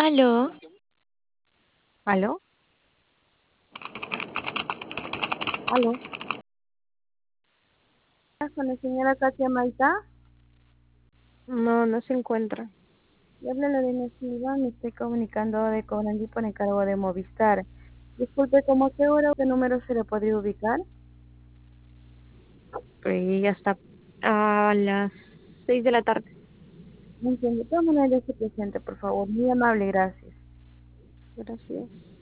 Aló, ¿Aló? ¿Aló? Con la señora Katia Maita, No, no se encuentra. le habla Lorena Silva, me estoy comunicando de Cobrandí por encargo de Movistar. Disculpe, ¿cómo qué hora o qué número se le podría ubicar? Y hasta a las 6 de la tarde. No entiendo, de todas maneras se presente, por favor, muy amable, gracias. Gracias.